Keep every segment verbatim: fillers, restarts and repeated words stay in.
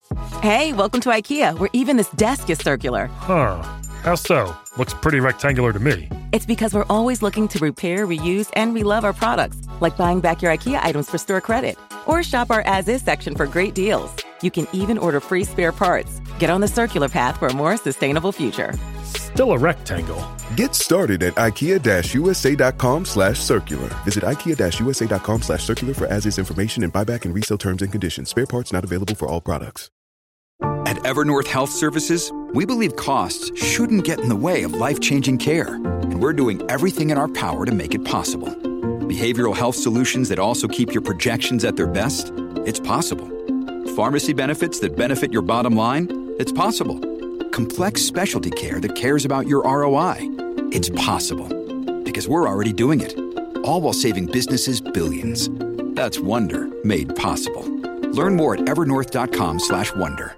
Hey, welcome to IKEA, where even this desk is circular. Huh. How so? Looks pretty rectangular to me. It's because we're always looking to repair, reuse, and relove our products, like buying back your IKEA items for store credit. Or shop our as-is section for great deals. You can even order free spare parts. Get on the circular path for a more sustainable future. Still a rectangle. Get started at ikea-usa.com slash circular. Visit ikea-usa.com slash circular for as-is information and buyback and resale terms and conditions. Spare parts not available for all products. At Evernorth Health Services, we believe costs shouldn't get in the way of life-changing care, and we're doing everything in our power to make it possible. Behavioral health solutions that also keep your projections at their best? It's possible. Pharmacy benefits that benefit your bottom line? It's possible. Complex specialty care that cares about your R O I? It's possible. Because we're already doing it. All while saving businesses billions. That's Wonder made possible. Learn more at evernorth.com slash wonder.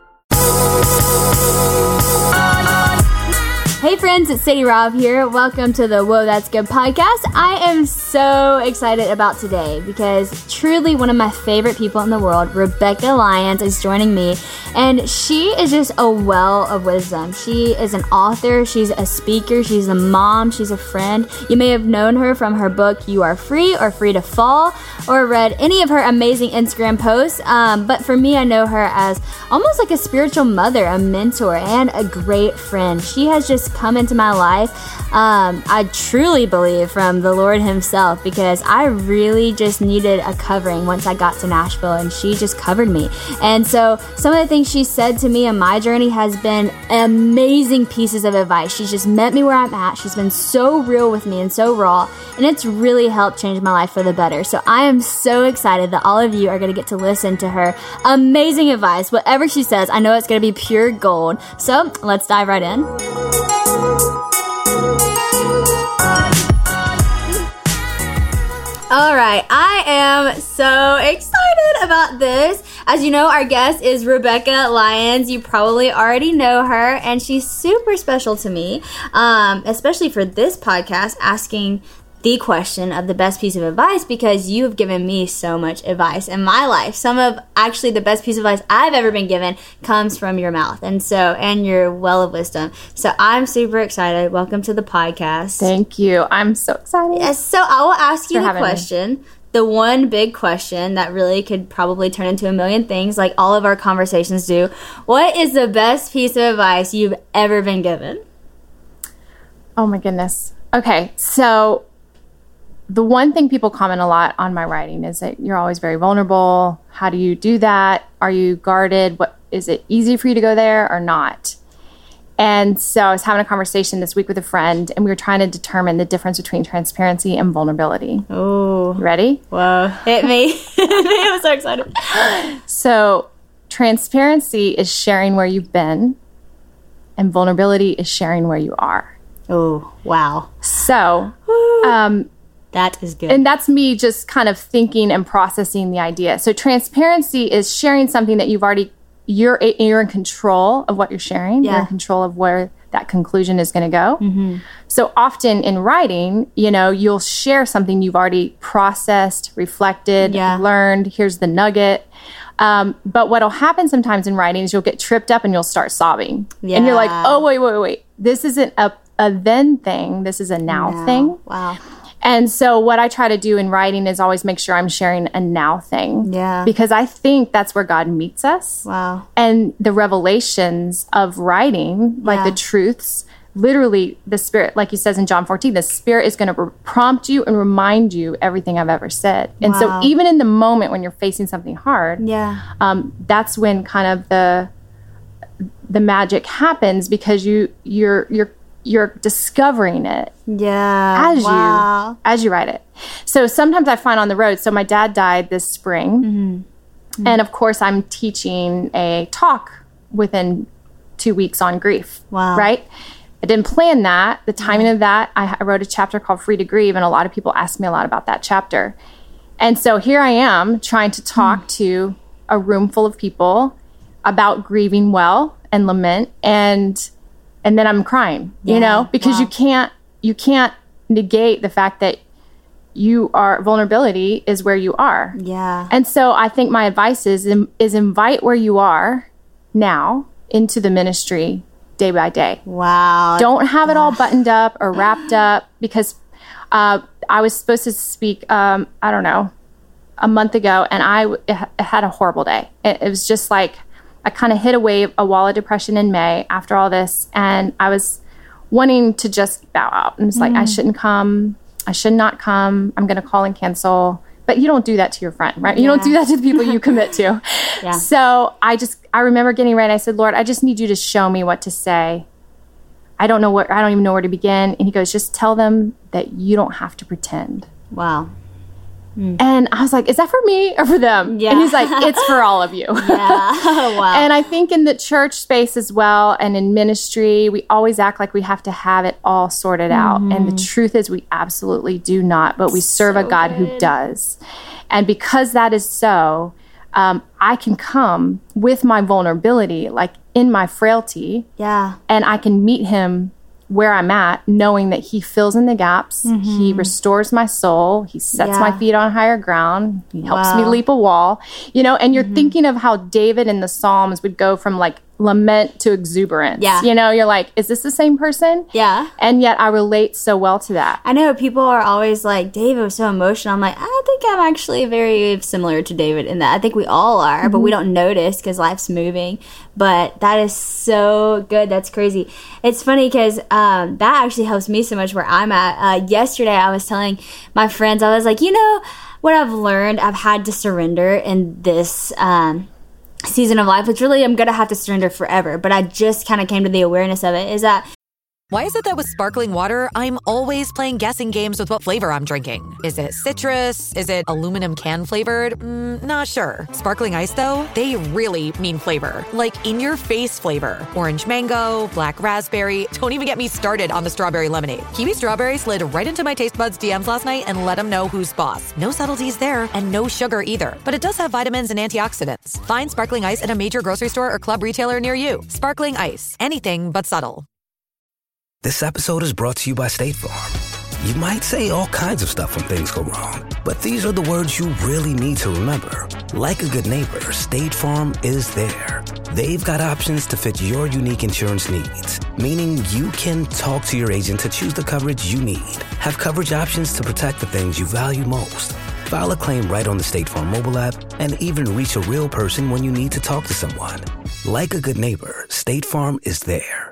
Hey friends, it's Sadie Robb here. Welcome to the Whoa, That's Good podcast. I am so excited about today because truly one of my favorite people in the world, Rebecca Lyons, is joining me. And she is just a well of wisdom. She is an author, she's a speaker, she's a mom, she's a friend. You may have known her from her book, You Are Free or Free to Fall, or read any of her amazing Instagram posts. Um, but for me, I know her as almost like a spiritual mother, a mentor, and a great friend. She has just come into my life, um, I truly believe from the Lord himself, because I really just needed a covering once I got to Nashville, and she just covered me. And so some of the things she said to me in my journey has been amazing pieces of advice. She's just met me where I'm at. She's been so real with me and so raw, and it's really helped change my life for the better. So I am so excited that all of you are going to get to listen to her amazing advice. Whatever she says, I know it's going to be pure gold. So let's dive right in. All right, I am so excited about this. As you know, our guest is Rebecca Lyons. You probably already know her, and she's super special to me, um, especially for this podcast, asking the question of the best piece of advice, because you have given me so much advice in my life. Some of actually the best piece of advice I've ever been given comes from your mouth, and so and your well of wisdom. So I'm super excited. Welcome to the podcast. Thank you. I'm so excited. Yes. So I will ask you the question. Me. The one big question that really could probably turn into a million things, like all of our conversations do. What is the best piece of advice you've ever been given? Oh my goodness. Okay, so the one thing people comment a lot on my writing is that you're always very vulnerable. How do you do that? Are you guarded? What is it easy for you to go there or not? And so I was having a conversation this week with a friend, and we were trying to determine the difference between transparency and vulnerability. Oh, ready? Whoa! Hit me! I'm so excited. So transparency is sharing where you've been, and vulnerability is sharing where you are. Oh, wow! So. Um, That is good. And that's me just kind of thinking and processing the idea. So transparency is sharing something that you've already, you're you're in control of what you're sharing. Yeah. You're in control of where that conclusion is going to go. Mm-hmm. So often in writing, you know, you'll share something you've already processed, reflected, yeah. learned. Here's the nugget. Um, but what'll happen sometimes in writing is you'll get tripped up and you'll start sobbing. Yeah. And you're like, oh, wait, wait, wait. This isn't a, a then thing. This is a now, now. thing. Wow. And so what I try to do in writing is always make sure I'm sharing a now thing. Yeah. Because I think that's where God meets us. Wow. And the revelations of writing, like yeah. the truths, literally the Spirit, like he says in John fourteen, the Spirit is going to re- prompt you and remind you everything I've ever said. And wow. so even in the moment when you're facing something hard, yeah. um, that's when kind of the the magic happens, because you you're you're you're discovering it yeah as wow. you as you write it. So sometimes I find on the road, so my dad died this spring, mm-hmm. Mm-hmm. and of course I'm teaching a talk within two weeks on grief. Wow. Right? I didn't plan that. The timing of that, I, I wrote a chapter called Free to Grieve, and a lot of people ask me a lot about that chapter. And so here I am trying to talk mm. to a room full of people about grieving well and lament, and and then I'm crying, yeah. you know, because wow. you can't you can't negate the fact that you are vulnerability is where you are. Yeah. And so I think my advice is is invite where you are, now into the ministry day by day. Wow. Don't have it all buttoned up or wrapped up, because uh, I was supposed to speak, um, I don't know, a month ago, and I w- it had a horrible day. It, it was just like, I kind of hit a wave, a wall of depression in May after all this, and I was wanting to just bow out. And it's like, mm. I shouldn't come. I should not come. I'm going to call and cancel. But you don't do that to your friend, right? You yeah. don't do that to the people you commit to. yeah. So I just, I remember getting ready. I said, Lord, I just need you to show me what to say. I don't know what, I don't even know where to begin. And he goes, just tell them that you don't have to pretend. Wow. Mm. And I was like, is that for me or for them? Yeah. And he's like, it's for all of you. Yeah. Wow. And I think in the church space as well, and in ministry, we always act like we have to have it all sorted out. Mm. And the truth is we absolutely do not, but we serve so a God good. who does. And because that is so, um, I can come with my vulnerability, like in my frailty. Yeah. And I can meet him where I'm at, knowing that he fills in the gaps, mm-hmm. he restores my soul, he sets yeah. my feet on higher ground, he helps wow. me leap a wall, you know, and you're mm-hmm. thinking of how David in the Psalms would go from like lament to exuberance. Yeah. You know, you're like, is this the same person? Yeah. And yet I relate so well to that. I know people are always like, David was so emotional. I'm like, I think I'm actually very similar to David in that. I think we all are, mm-hmm. but we don't notice because life's moving. But that is so good. That's crazy. It's funny because um, that actually helps me so much where I'm at. Uh, yesterday, I was telling my friends, I was like, you know, what I've learned, I've had to surrender in this um season of life, which really I'm gonna have to surrender forever, but I just kind of came to the awareness of it, is that why is it that with sparkling water, I'm always playing guessing games with what flavor I'm drinking? Is it citrus? Is it aluminum can flavored? Mm, not sure. Sparkling Ice, though, they really mean flavor. Like in-your-face flavor. Orange mango, black raspberry. Don't even get me started on the strawberry lemonade. Kiwi Strawberry slid right into my taste buds D Ms last night and let them know who's boss. No subtleties there, and no sugar either. But it does have vitamins and antioxidants. Find Sparkling Ice at a major grocery store or club retailer near you. Sparkling Ice. Anything but subtle. This episode is brought to you by State Farm. You might say all kinds of stuff when things go wrong, but these are the words you really need to remember. Like a good neighbor, State Farm is there. They've got options to fit your unique insurance needs, meaning you can talk to your agent to choose the coverage you need, have coverage options to protect the things you value most, file a claim right on the State Farm mobile app, and even reach a real person when you need to talk to someone. Like a good neighbor, State Farm is there.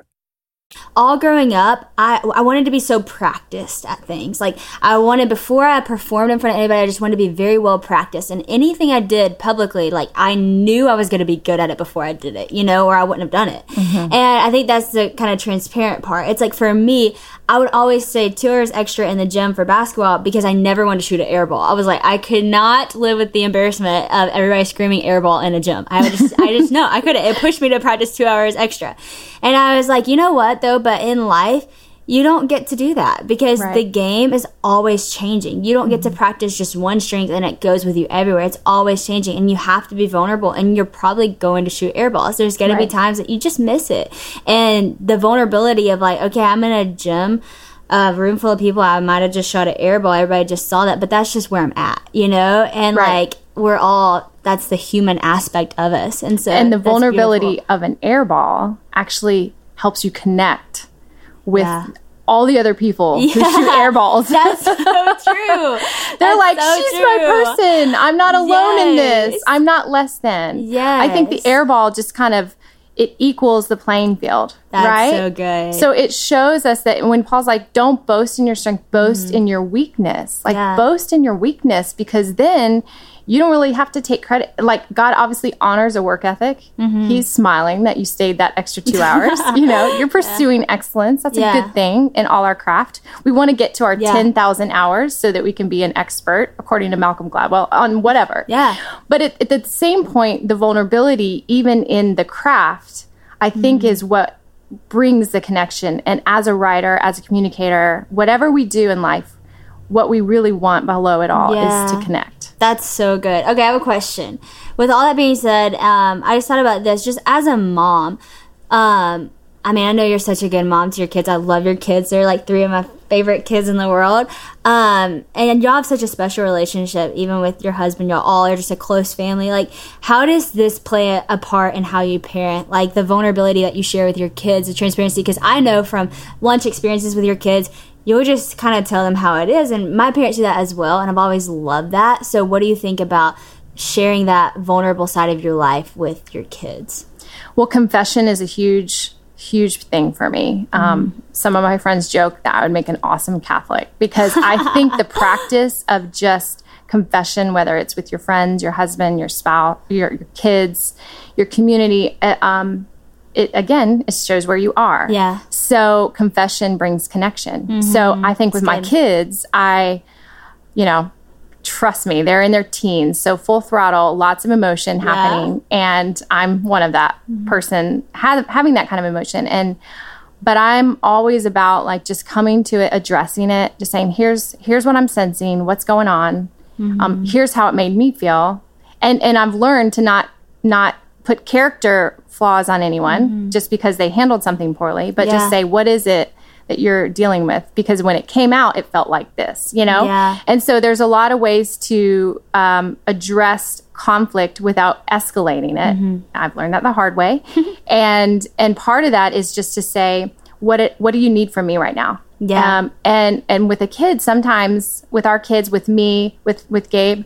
All growing up, I I wanted to be so practiced at things. Like, I wanted, before I performed in front of anybody, I just wanted to be very well practiced. And anything I did publicly, like, I knew I was going to be good at it before I did it, you know, or I wouldn't have done it. Mm-hmm. And I think that's the kind of transparent part. It's like, for me, I would always say two hours extra in the gym for basketball because I never wanted to shoot an air ball. I was like, I could not live with the embarrassment of everybody screaming air ball in a gym. I would just, I just know I couldn't. It pushed me to practice two hours extra. And I was like, you know what, though? But in life, you don't get to do that because right. the game is always changing. You don't get to practice just one strength and it goes with you everywhere. It's always changing, and you have to be vulnerable, and you're probably going to shoot air balls. There's going right. to be times that you just miss it. And the vulnerability of like, okay, I'm in a gym, a room full of people, I might have just shot an air ball. Everybody just saw that, but that's just where I'm at, you know? And right. like, we're all, that's the human aspect of us. And so, and the vulnerability beautiful. of an air ball actually helps you connect with yeah. all the other people yeah. who shoot air balls. That's so true. They're That's like, so she's true. my person. I'm not alone yes. in this. I'm not less than. Yes. I think the air ball just kind of, it equals the playing field. That's right? so good. So it shows us that when Paul's like, don't boast in your strength, boast mm-hmm. in your weakness. Like, yeah. boast in your weakness, because then you don't really have to take credit. Like, God obviously honors a work ethic. Mm-hmm. He's smiling that you stayed that extra two hours. You know, you're pursuing yeah. excellence. That's yeah. a good thing in all our craft. We want to get to our yeah. ten thousand hours so that we can be an expert, according to Malcolm Gladwell, on whatever. Yeah. But at, at the same point, the vulnerability, even in the craft, I think mm-hmm. is what brings the connection. And as a writer, as a communicator, whatever we do in life, what we really want below it all yeah. is to connect. That's so good. Okay, I have a question. With all that being said, um, I just thought about this. Just as a mom, um, I mean, I know you're such a good mom to your kids. I love your kids. They're like three of my favorite kids in the world. Um, and y'all have such a special relationship, even with your husband. Y'all all are just a close family. Like, how does this play a, a part in how you parent? Like, the vulnerability that you share with your kids, the transparency. Because I know from lunch experiences with your kids, you'll just kind of tell them how it is. And my parents do that as well, and I've always loved that. So what do you think about sharing that vulnerable side of your life with your kids? Well, confession is a huge... huge thing for me. Um, mm. Some of my friends joke that I would make an awesome Catholic, because I think the practice of just confession, whether it's with your friends, your husband, your spouse, your, your kids, your community, uh, um, it again, it shows where you are. Yeah. So confession brings connection. Mm-hmm. So I think with That's my good. kids, I, you know, trust me, they're in their teens, so full throttle, lots of emotion yeah. happening, and I'm one of that mm-hmm. person ha- having that kind of emotion. And but I'm always about like just coming to it, addressing it, just saying, here's here's what I'm sensing, what's going on, mm-hmm. um, here's how it made me feel, and and I've learned to not not put character flaws on anyone mm-hmm. just because they handled something poorly, but yeah. just say, what is it that you're dealing with, because when it came out, it felt like this, you know? Yeah. And so there's a lot of ways to um, address conflict without escalating it. Mm-hmm. I've learned that the hard way. and and part of that is just to say, what it, what do you need from me right now? Yeah. Um, and and with a kid, sometimes with our kids, with me, with, with Gabe,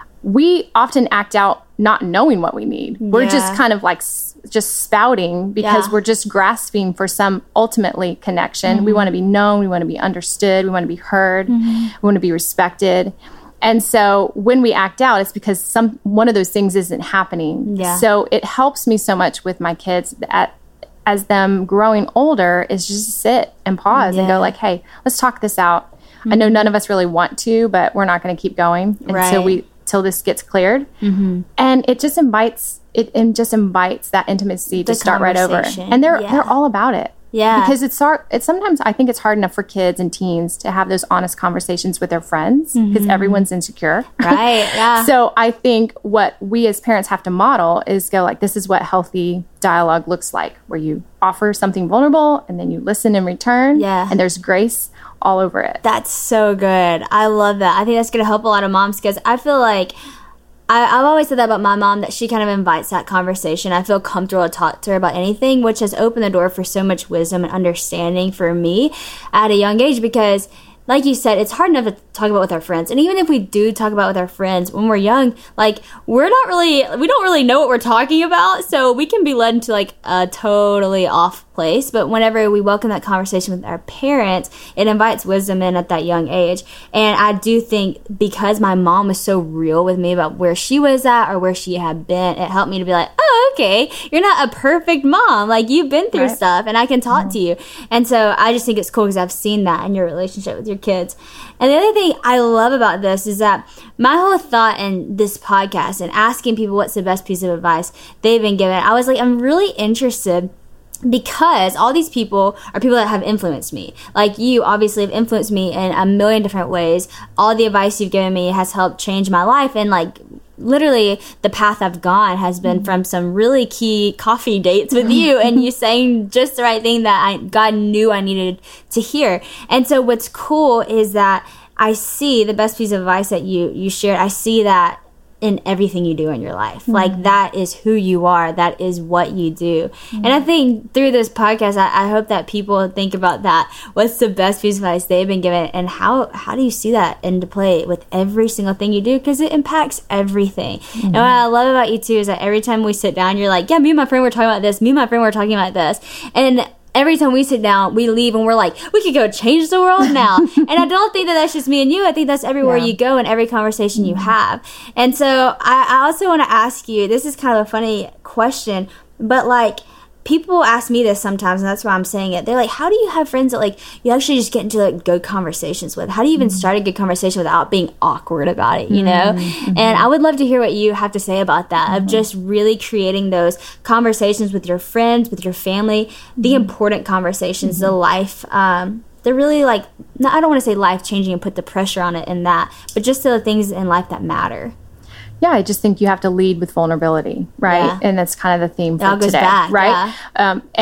we often act out not knowing what we need. We're yeah. just kind of like s- just spouting because yeah. we're just grasping for some ultimately connection. Mm-hmm. We want to be known. We want to be understood. We want to be heard. Mm-hmm. We want to be respected. And so when we act out, it's because some one of those things isn't happening. Yeah. So it helps me so much with my kids at, as them growing older is just sit and pause yeah. and go like, hey, let's talk this out. Mm-hmm. I know none of us really want to, but we're not going to keep going right. until we till this gets cleared. Mm-hmm. And it just invites it, it just invites that intimacy the to start right over. And they're yeah. they're all about it. Yeah. Because it's hard, it's sometimes I think it's hard enough for kids and teens to have those honest conversations with their friends because mm-hmm. everyone's insecure. Right. Yeah. So I think what we as parents have to model is go like, this is what healthy dialogue looks like, where you offer something vulnerable and then you listen in return. Yeah. And there's grace all over it. That's so good. I love that. I think that's going to help a lot of moms, because I feel like I, I've always said that about my mom, that she kind of invites that conversation. I feel comfortable to talk to her about anything, which has opened the door for so much wisdom and understanding for me at a young age, because like you said, it's hard enough to talk about with our friends. And even if we do talk about with our friends when we're young, like, we're not really, we don't really know what we're talking about. So we can be led into like a totally off place. But whenever we welcome that conversation with our parents, it invites wisdom in at that young age. And I do think because my mom was so real with me about where she was at or where she had been, it helped me to be like, oh, okay, you're not a perfect mom. Like, you've been through right. stuff and I can talk mm-hmm. to you. And so I just think it's cool because I've seen that in your relationship with your kids. And the other thing I love about this is that my whole thought in this podcast and asking people what's the best piece of advice they've been given, I was like, I'm really interested, because all these people are people that have influenced me. Like, you obviously have influenced me in a million different ways. All the advice you've given me has helped change my life. And like, literally the path I've gone has been mm-hmm. from some really key coffee dates with you and you saying just the right thing that I, God knew I needed to hear. And so what's cool is that I see the best piece of advice that you, you shared. I see that in everything you do in your life. Mm-hmm. Like, that is who you are. That is what you do. Mm-hmm. And I think through this podcast, I, I hope that people think about that. What's the best piece of advice they've been given, and how, how do you see that into play with every single thing you do? Because it impacts everything. Mm-hmm. And what I love about you too is that every time we sit down, you're like, yeah, me and my friend were talking about this. Me and my friend were talking about this. And every time we sit down, we leave and we're like, we could go change the world now. And I don't think that that's just me and you. I think that's everywhere yeah. you go and every conversation mm-hmm. you have. And so I, I also want to ask you, this is kind of a funny question, but like, people ask me this sometimes, and that's why I'm saying it. They're like, how do you have friends that like you actually just get into like good conversations with? How do you even mm-hmm. start a good conversation without being awkward about it, you know? Mm-hmm. And I would love to hear what you have to say about that, mm-hmm. of just really creating those conversations with your friends, with your family, mm-hmm. the important conversations, mm-hmm. the life, um, they're really like, I don't want to say life-changing and put the pressure on it in that, but just the things in life that matter. Yeah, I just think you have to lead with vulnerability, right? Yeah. And that's kind of the theme it for all goes today, back, right? Yeah. Um, and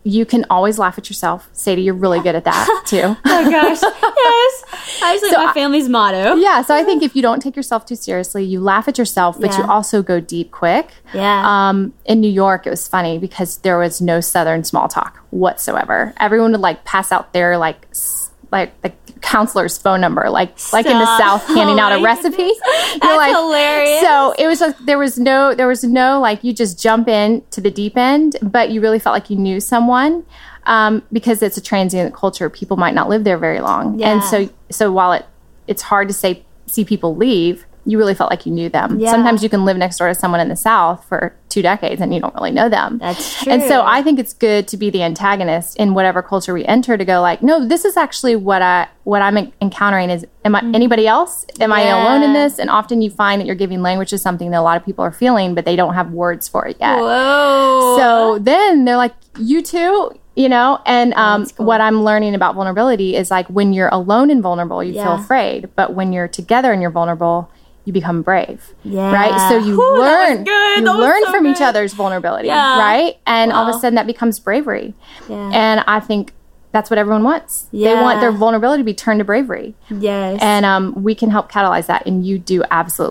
you can always laugh at yourself. Sadie, you're really good at that too. Oh my gosh. Yes. Actually, so my family's motto. Yeah. So I think if you don't take yourself too seriously, you laugh at yourself, but yeah. you also go deep quick. Yeah. Um, in New York, it was funny because there was no Southern small talk whatsoever. Everyone would like pass out their like, like the counselor's phone number, like Stop. like in the South, handing oh out a recipe. That's like, hilarious. So it was like there was no there was no like you just jump in to the deep end, but you really felt like you knew someone um, because it's a transient culture. People might not live there very long, yeah. and so so while it it's hard to say see people leave, you really felt like you knew them. Yeah. Sometimes you can live next door to someone in the South for two decades and you don't really know them. That's true. And so I think it's good to be the antagonist in whatever culture we enter to go like, no, this is actually what I what I'm encountering is am I mm. anybody else? Am yeah. I alone in this? And often you find that you're giving language to something that a lot of people are feeling, but they don't have words for it yet. Whoa. So then they're like, you too? You know, and um, cool. what I'm learning about vulnerability is like when you're alone and vulnerable, you yeah. feel afraid. But when you're together and you're vulnerable, you become brave, yeah. right? So you Ooh, learn, you learn so from good. each other's vulnerability, yeah. right? And wow. all of a sudden that becomes bravery. Yeah. And I think that's what everyone wants. Yeah. They want their vulnerability to be turned to bravery. Yes. And um, we can help catalyze that, and you do absolutely.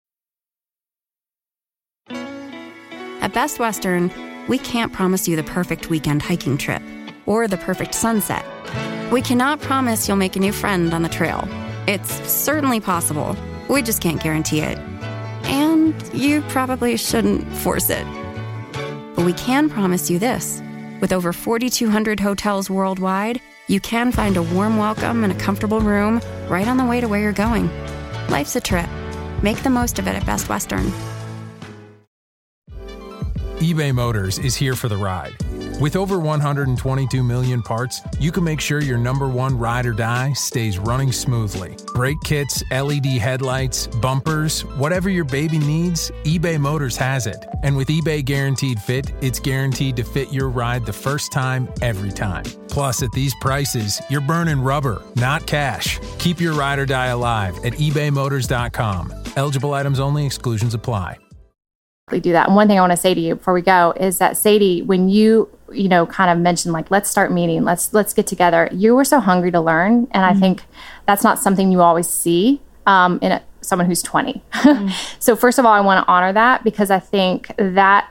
At Best Western, we can't promise you the perfect weekend hiking trip or the perfect sunset. We cannot promise you'll make a new friend on the trail. It's certainly possible. We just can't guarantee it. And you probably shouldn't force it. But we can promise you this. With over forty-two hundred hotels worldwide, you can find a warm welcome and a comfortable room right on the way to where you're going. Life's a trip. Make the most of it at Best Western. eBay Motors is here for the ride. With over one hundred twenty-two million parts, you can make sure your number one ride or die stays running smoothly. Brake kits, L E D headlights, bumpers, whatever your baby needs, eBay Motors has it. And with eBay Guaranteed Fit, it's guaranteed to fit your ride the first time, every time. Plus, at these prices, you're burning rubber, not cash. Keep your ride or die alive at ebay motors dot com. Eligible items only. Exclusions apply. Do that. And one thing I want to say to you before we go is that Sadie, when you, you know, kind of mentioned like, let's start meeting, let's, let's get together. You were so hungry to learn. And mm-hmm. I think that's not something you always see um, in a, someone who's twenty. Mm-hmm. So first of all, I want to honor that because I think that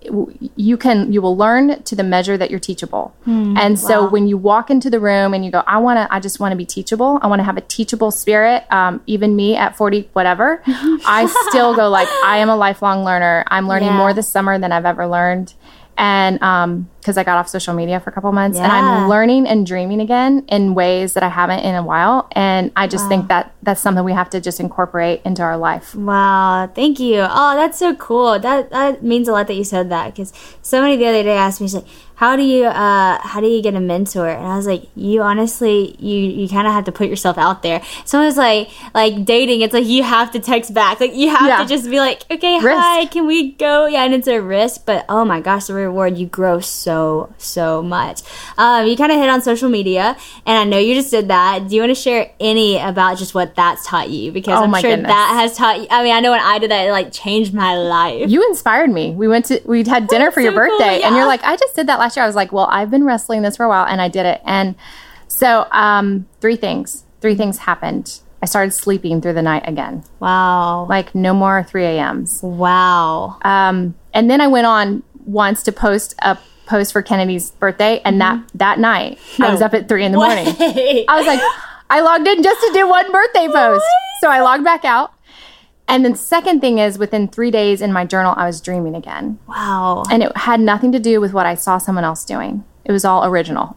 you can, you will learn to the measure that you're teachable. Mm, and so wow. when you walk into the room and you go, I want to, I just want to be teachable. I want to have a teachable spirit. Um, even me at forty, whatever, I still go like, I am a lifelong learner. I'm learning yeah. more this summer than I've ever learned. And um, because I got off social media for a couple months yeah. and I'm learning and dreaming again in ways that I haven't in a while. And I just wow. think that that's something we have to just incorporate into our life. Wow. Thank you. Oh, that's so cool. That that means a lot that you said that because somebody the other day asked me, she's like, how do you uh, how do you get a mentor? And I was like, you honestly, you, you kind of have to put yourself out there. Someone's like, like dating, it's like you have to text back. Like you have yeah. to just be like, okay, risk. Hi, can we go? Yeah, and it's a risk, but oh my gosh, the reward, you grow so, so much. Um, you kind of hit on social media, and I know you just did that. Do you want to share any about just what that's taught you? Because oh I'm sure goodness. that has taught you. I mean, I know when I did that, it like changed my life. You inspired me. We went to, we had dinner for so your birthday, cool, yeah. and you're like, I just did that last year. I was like, well, I've been wrestling this for a while, and I did it. And so um, three things, three things happened. I started sleeping through the night again. Wow. Like no more three a.m.s. Wow. Um, and then I went on once to post a post for Kennedy's birthday, and mm-hmm. that that night no. I was up at three in the morning. Wait. I was like, I logged in just to do one birthday post. What? So I logged back out. And then second thing is within three days in my journal, I was dreaming again. Wow. And it had nothing to do with what I saw someone else doing. It was all original.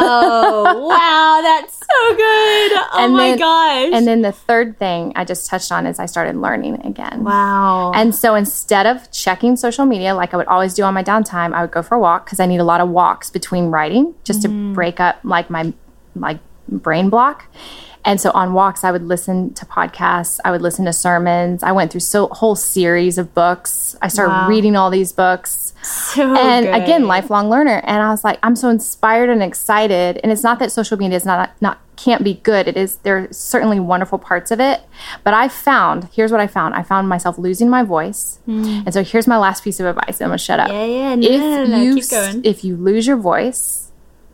Oh, wow. That's so good. Oh, and my then, gosh. And then the third thing I just touched on is I started learning again. Wow. And so instead of checking social media like I would always do on my downtime, I would go for a walk because I need a lot of walks between writing just mm. to break up like my like brain block. And so on walks, I would listen to podcasts. I would listen to sermons. I went through so whole series of books. I started wow. reading all these books. So and good. Again, lifelong learner. And I was like, I'm so inspired and excited. And it's not that social media is not not can't be good. It is. There are certainly wonderful parts of it. But I found, here's what I found. I found myself losing my voice. Mm. And so here's my last piece of advice. I'm going to shut up. Yeah, yeah. No, if no, no, no. you, Keep going. If you lose your voice,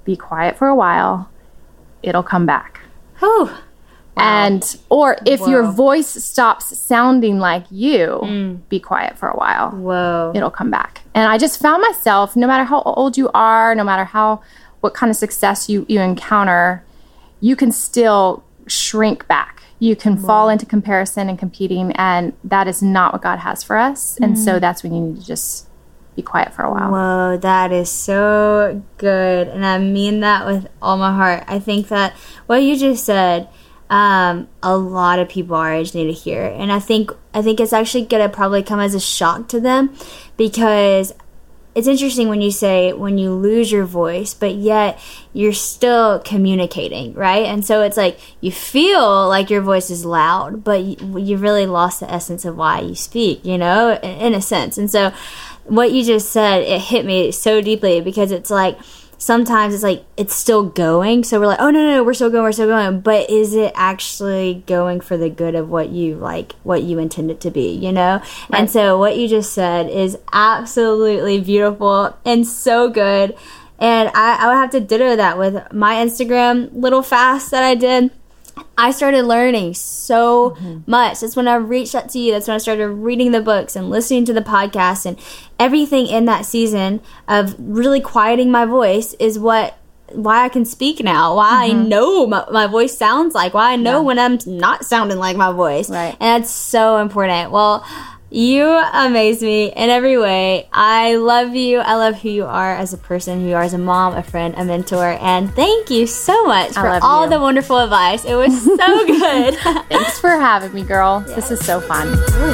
be quiet for a while. It'll come back. Oh. Wow. And, or if Whoa. your voice stops sounding like you, Mm. be quiet for a while. Whoa. It'll come back. And I just found myself, no matter how old you are, no matter how, what kind of success you, you encounter, you can still shrink back. You can Whoa. fall into comparison and competing, and that is not what God has for us. Mm. And so that's when you need to just be quiet for a while. Whoa, that is so good. And I mean that with all my heart. I think that what you just said, Um, a lot of people our age need to hear, and I think I think it's actually gonna probably come as a shock to them, because it's interesting when you say when you lose your voice, but yet you're still communicating, right? And so it's like you feel like your voice is loud, but you, you really lost the essence of why you speak, you know, in, in a sense. And so what you just said, it hit me so deeply, because it's like, sometimes it's like it's still going, so we're like, oh no, no no we're still going we're still going but is it actually going for the good of what you like what you intend it to be, you know? Right. And so what you just said is absolutely beautiful and so good, and I, I would have to ditto that with my Instagram little fast that I did. I started learning so mm-hmm. much. That's when I reached out to you. That's when I started reading the books and listening to the podcast, and everything in that season of really quieting my voice is what why I can speak now, why mm-hmm. I know my, my voice sounds like, why I know yeah. when I'm not sounding like my voice. Right. And that's so important. Well, you amaze me in every way. I love you. I love who you are as a person, who you are as a mom, a friend, a mentor. And thank you so much for all you. the wonderful advice. It was so good. Thanks for having me, girl. Yes. This is so fun.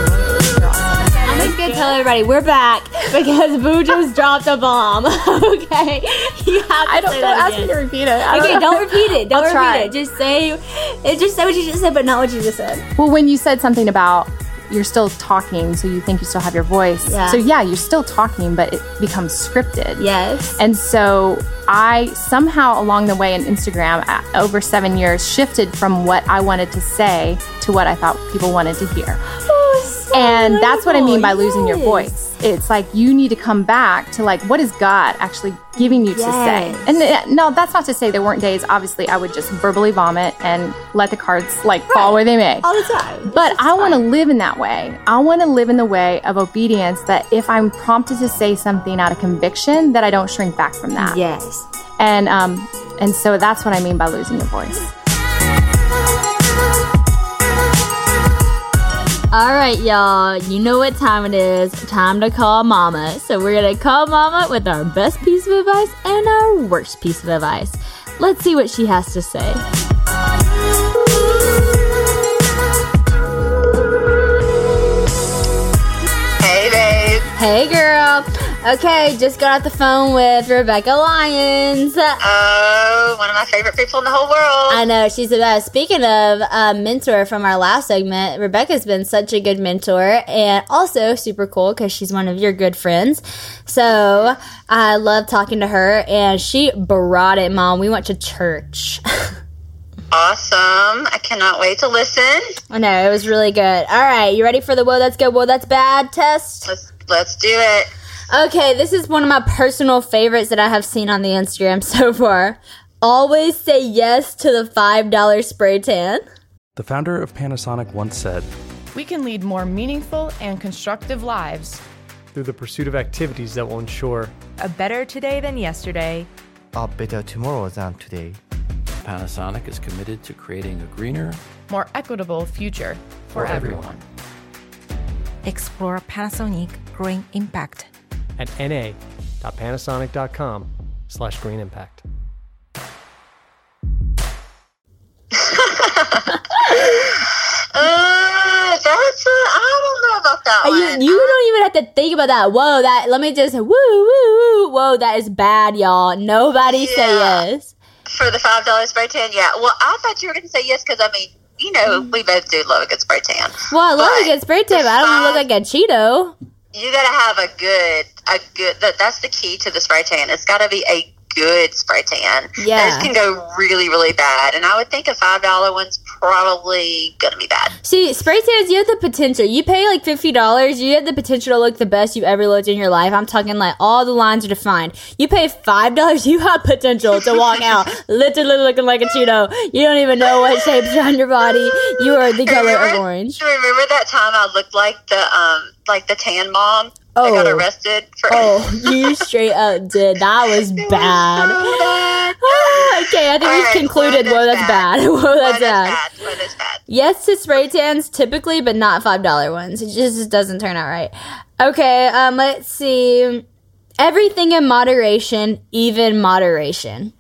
I'm just going to tell everybody we're back because Boo just dropped a bomb. Okay? You have to I don't say know. that Ask again. me to repeat it. I Okay, don't, don't repeat it. Don't I'll repeat try. it. Just say, it, just say what you just said, but not what you just said. Well, when you said something about you're still talking, so you think you still have your voice. Yeah. So yeah, you're still talking, but it becomes scripted. Yes. And so I somehow along the way in Instagram, uh, over seven years, shifted from what I wanted to say to what I thought people wanted to hear. Oh, so and that's what I mean by yes. losing your voice. It's like you need to come back to like, what is God actually giving you yes. to say? And uh, no, that's not to say there weren't days, obviously, I would just verbally vomit and let the cards like right. fall where they may. All the time. But I want to live in that way. I want to live in the way of obedience, that if I'm prompted to say something out of conviction, that I don't shrink back from that. Yes. And um, and so that's what I mean by losing your voice. All right, y'all. You know what time it is. Time to call Mama. So we're going to call Mama with our best piece of advice and our worst piece of advice. Let's see what she has to say. Hey, babe. Hey, girl. Okay, just got off the phone with Rebecca Lyons. Oh, one of my favorite people in the whole world. I know, she's the best. Speaking of a mentor from our last segment, Rebecca's been such a good mentor and also super cool because she's one of your good friends. So I love talking to her, and she brought it, Mom. We went to church. Awesome. I cannot wait to listen. I know, it was really good. All right, you ready for the whoa, that's good, whoa, that's bad test? Let's, let's do it. Okay, this is one of my personal favorites that I have seen on the Instagram so far. Always say yes to the five dollar spray tan. The founder of Panasonic once said, "We can lead more meaningful and constructive lives through the pursuit of activities that will ensure a better today than yesterday, a better tomorrow than today." Panasonic is committed to creating a greener, more equitable future for, for everyone. everyone. Explore Panasonic Green Impact at na.panasonic.com slash green impact. Uh, that's a, I don't know about that you, one. You don't even have to think about that. Whoa, that let me just woo woo woo. Whoa, that is bad, y'all. Nobody yeah. say yes for the five dollar spray tan. Yeah, well, I thought you were going to say yes because I mean, you know, we both do love a good spray tan. Well, I love but a good spray tan, but I don't want to look like a Cheeto. You got to have a good, a good. That, that's the key to the spray tan. It's got to be a good spray tan. Yeah, those can go really, really bad, and I would think a five dollar one's probably going to be bad. See, spray tans, you have the potential. You pay like fifty dollars, you have the potential to look the best you've ever looked in your life. I'm talking like all the lines are defined. You pay five dollars, you have potential to walk out literally looking like a Cheeto. You don't even know what shapes are on your body. You are the color remember, of orange. Remember that time I looked like the um like the tan mom oh. that got arrested? For- oh, you straight up did. That was bad. So bad. Okay, I think All we've right, concluded, whoa, that's bad. bad. Whoa, that's bad. bad. Whoa, that's bad. Yes to spray tans, typically, but not five dollar ones. It just doesn't turn out right. Okay, um, let's see. Everything in moderation, even moderation.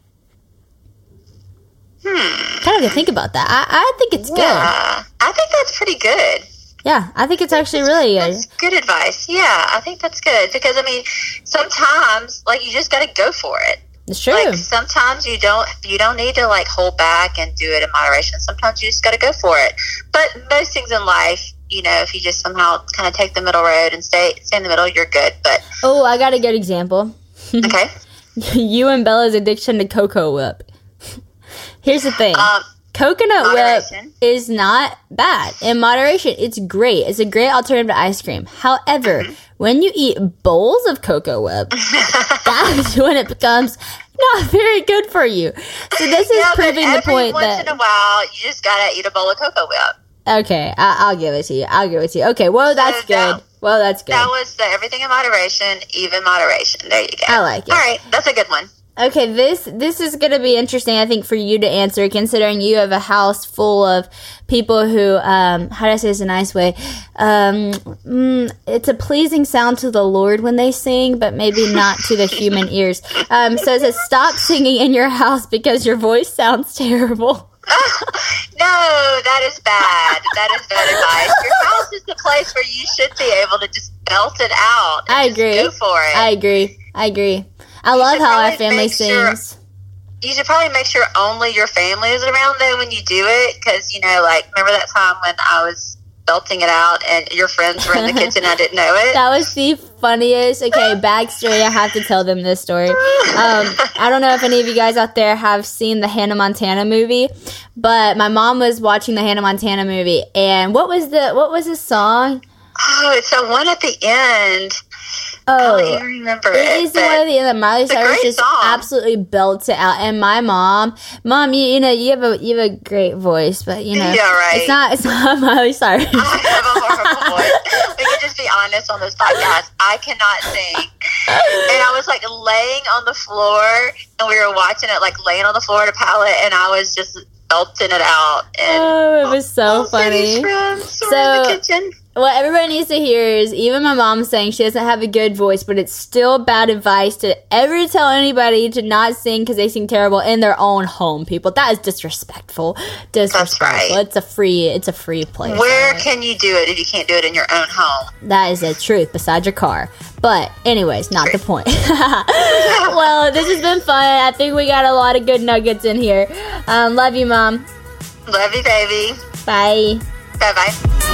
Hmm. Kind of have to think about that. I, I think it's yeah, good. I think that's pretty good. Yeah, I think it's actually really good. That's good advice. Yeah, I think that's good because, I mean, sometimes, like, you just got to go for it. It's true. Like, sometimes you don't you don't need to, like, hold back and do it in moderation. Sometimes you just got to go for it. But most things in life, you know, if you just somehow kind of take the middle road and stay stay in the middle, you're good. But oh, I got a good example. Okay. You and Bella's addiction to Cocoa Whip. Here's the thing. Um, Coconut moderation. Whip is not bad. In moderation, it's great. It's a great alternative to ice cream. However, mm-hmm. when you eat bowls of Cocoa Whip, that's when it becomes not very good for you. So this is yeah, proving the point once that in a while, you just gotta eat a bowl of Cocoa Whip. Okay, I- I'll give it to you. I'll give it to you. Okay, well, that's so good. That, well, that's good. That was the everything in moderation, even moderation. There you go. I like it. All right, that's a good one. Okay, this this is going to be interesting, I think, for you to answer, considering you have a house full of people who, um, how do I say this in a nice way? Um, mm, it's a pleasing sound to the Lord when they sing, but maybe not to the human ears. Um, so it says, stop singing in your house because your voice sounds terrible. No, that is bad. That is bad advice. Your house is the place where you should be able to just belt it out. And I agree. Just go for it. I agree. I agree. I you love how our family sings. Sure, you should probably make sure only your family is around though when you do it, because you know, like, remember that time when I was belting it out and your friends were in the kitchen and I didn't know it? That was the funniest. Okay, backstory. I have to tell them this story. Um, I don't know if any of you guys out there have seen the Hannah Montana movie, but my mom was watching the Hannah Montana movie, and what was the what was the song? Oh, it's the one at the end. Oh, I don't even remember it. It is the one at the end. Miley Cyrus just song. absolutely belts it out. And my mom, mom, you, you know, you have a you have a great voice, but you know, yeah, right. it's not it's not Miley Cyrus. I have a horrible voice. We can just be honest on this podcast. I cannot sing, and I was like laying on the floor, and we were watching it, like laying on the floor at a pallet, and I was just belting it out. And oh, it was so funny. So, in the kitchen. What everybody needs to hear is, even my mom saying she doesn't have a good voice, but it's still bad advice to ever tell anybody to not sing because they sing terrible in their own home, people. That is disrespectful. Disrespectful. That's right. It's a free, it's a free place. Where right? can you do it if you can't do it in your own home? That is the truth, beside your car. But anyways, not the point. Well, this has been fun. I think we got a lot of good nuggets in here. Um, love you, Mom. Love you, baby. Bye. Bye-bye.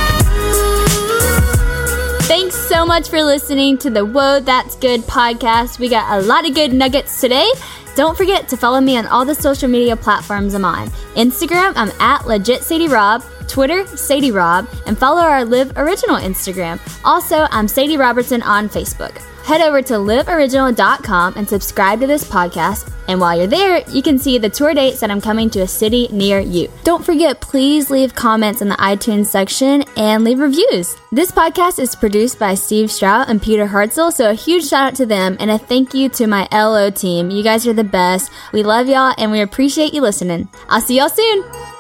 Thanks so much for listening to the Whoa, That's Good podcast. We got a lot of good nuggets today. Don't forget to follow me on all the social media platforms I'm on. Instagram, I'm at Legit Sadie Rob. Twitter, Sadie Rob. And follow our Live Original Instagram. Also, I'm Sadie Robertson on Facebook. Head over to live original dot com and subscribe to this podcast. And while you're there, you can see the tour dates that I'm coming to a city near you. Don't forget, please leave comments in the iTunes section and leave reviews. This podcast is produced by Steve Strout and Peter Hartzell, so a huge shout out to them and a thank you to my L O team. You guys are the best. We love y'all and we appreciate you listening. I'll see y'all soon.